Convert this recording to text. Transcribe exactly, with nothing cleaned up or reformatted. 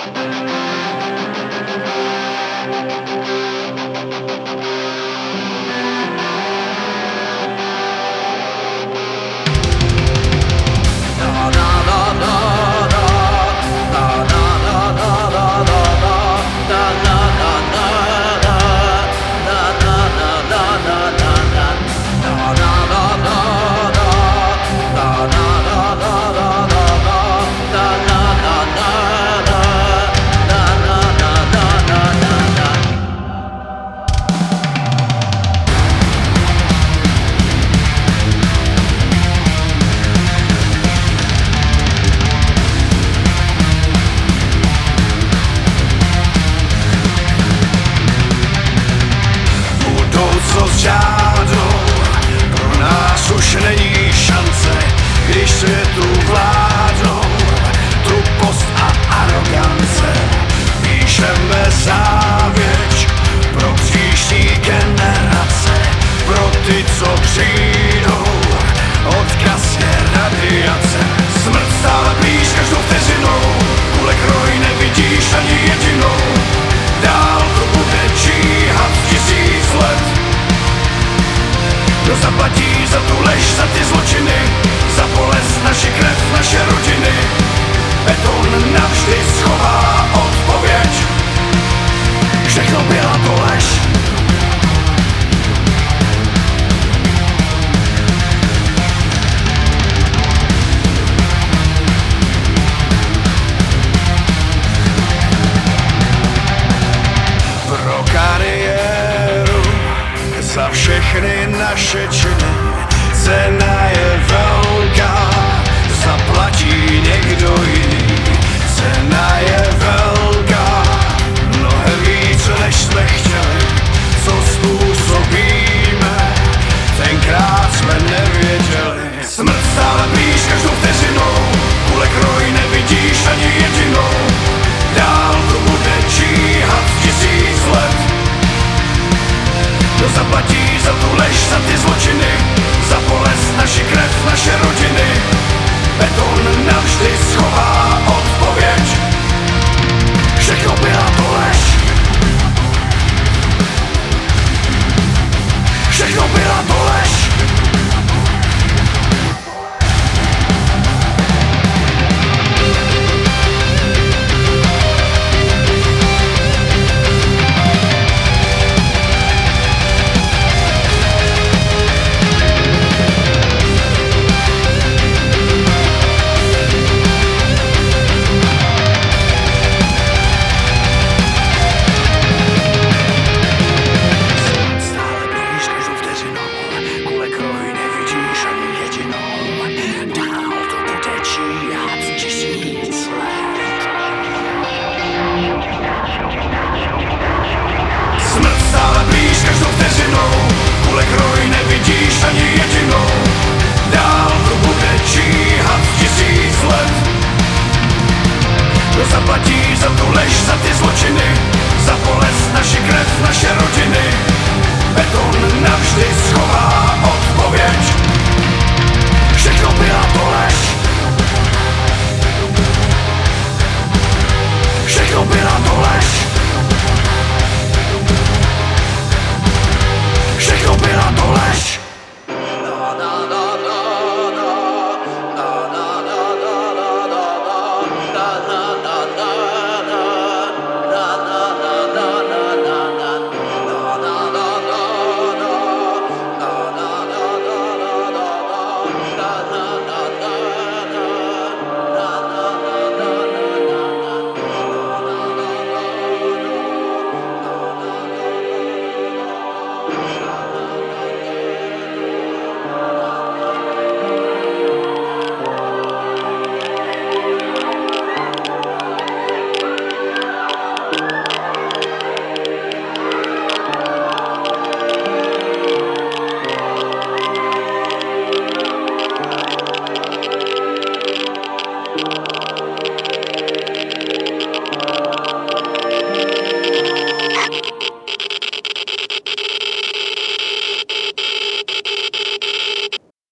Žádnou, pro nás už není šance, když světu vládnou tupost a arogance. Píšeme závěť pro příští generace, pro ty, co přijdou, odkaz je radiace. Smrt stále blíž každou vteřinou, kvůli kroji nevidíš ani jedinou. Dál to bude číhat tisíc let. Kdo zaplatí za tu lež, za ty zločiny, za bolest, naši krev, naše rodiny? Beton navždy schová odpověď. Všechno byla to lež. Pro kariéru, za všechny naše činy, cena je velká, zaplatí někdo jiný. Cena je velká, mnohem víc, než jsme chtěli, co způsobíme, tenkrát jsme nevěděli. Smrt stále blíž každou vteřinou, kvůli kroji nevidíš ani jedinou. Dál to bude číhat tisíc let. Kdo zaplatí za tu lež, za ty zločiny, za bolest, naši krev, naše rodiny? Beton navždy schová odpověď. Všechno byla to lež. Všechno byla to lež. Zaplatí za tu lež, za ty zločiny, za bolest, naši krev, naše rodiny? Beton navždy schová odpověď. Všechno byla to lež. Všechno byla to lež.